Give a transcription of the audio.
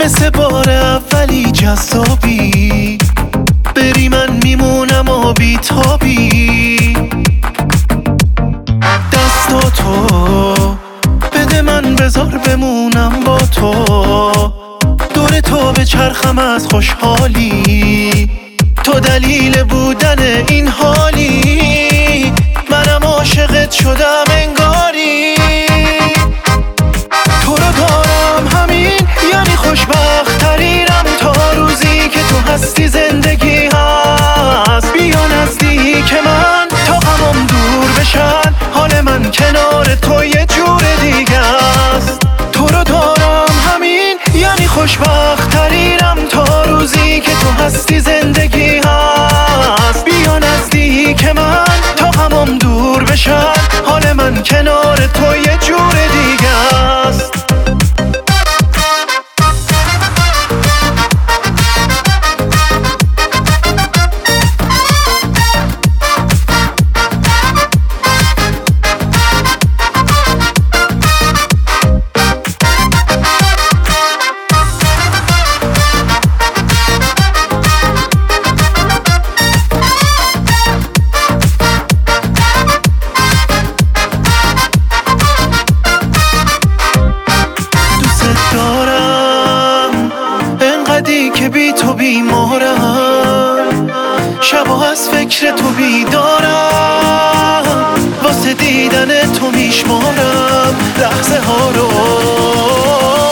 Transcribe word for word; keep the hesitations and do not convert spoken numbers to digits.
مثل بار اولی جذابی، بری من میمونم و بیتابی. دستاتو بده من بذار بمونم با تو، دور تو به چرخم از خوشحالی، تو دلیل بودن این حالی، منم عاشقت شدم انگاری. تو رو دارم همین یعنی خوشبخت ترینم، تا روزی که تو هستی زندگی هست. بیا نزدیک من تا غمم دور بشن، حال من کنار تو یه جور دیگه است. تو رو دارم همین یعنی خوشبخت ترینم، تا روزی که تو هستی زندگی هست. بیا نزدیک من تا غمم دور بشن، حال من کنار تو یه جور دیگه است. که بی تو بیمارم، شبا از فکر تو بیدارم، واسه دیدن تو میشمارم لحظه ها رو.